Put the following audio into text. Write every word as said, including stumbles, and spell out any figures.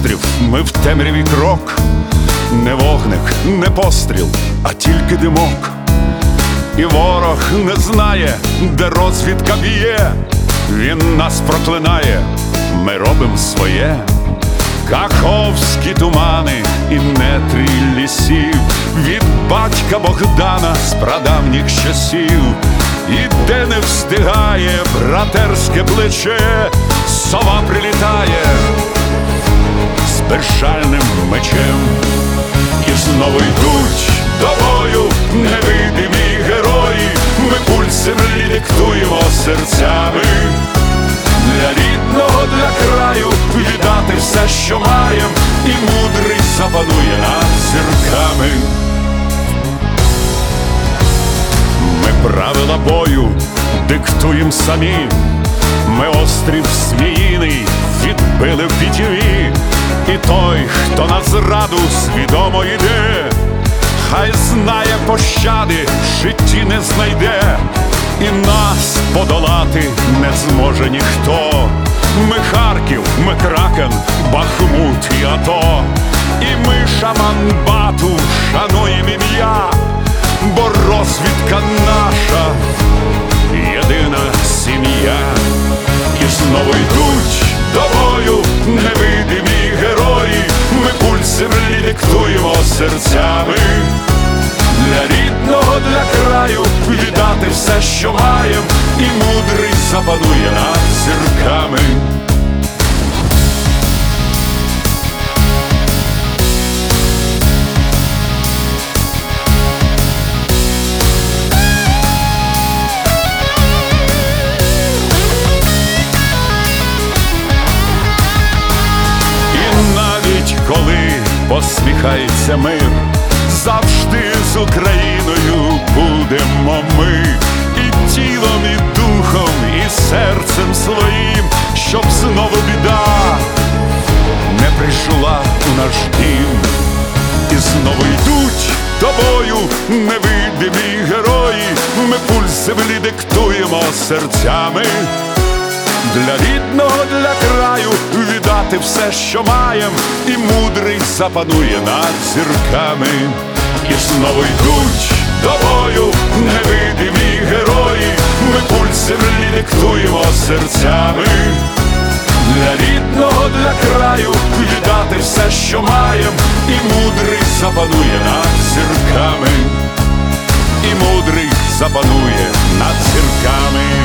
острів, ми в темряві крок, не вогник, не постріл, а тільки димок. І ворог не знає, де розвідка б'є, він нас проклинає, ми робим своє. Каховські тумани і нетрі лісів, від батька Богдана з прадавніх часів. І де не встигає братерське плече, сова прилітає з безжальним мечем. І знову йдуть до бою невидимі герої, ми пульс землі диктуємо серцями. Для рідного, для краю віддати все, що маєм, і мудрий запанує над зірками. Ми правила бою диктуєм самі, ми острів Зміїний відбили в бітєві. І той, хто на зраду свідомо йде, хай знає, пощади в житті не знайде. І нас подолати не зможе ніхто. Ми Харків, ми Кракен, Бахмут і АТО. І ми Шаман-Бату шануємо ім'я, бо розвідка наша єдина сім'я. І знову йдуть до бою невидимі герої, ми пульс землі диктуємо серцями. Для рідного, для краю віддати все, що маєм, і мудрий запанує над зірками. І навіть коли посміхається мир, завжди з Україною будемо ми. І тілом, і духом, і серцем своїм, щоб знову біда не прийшла у наш дім. І знову йдуть до бою невидимі герої, ми пульс землі диктуємо серцями. Для рідного, для краю віддати все, що маєм, і мудрий запанує над зірками. І знову йдуть до бою невидимі герої, ми пульс землі диктуємо серцями. Для рідного, для краю віддати все, що маєм, і мудрий запанує над зірками. І мудрий запанує над зірками.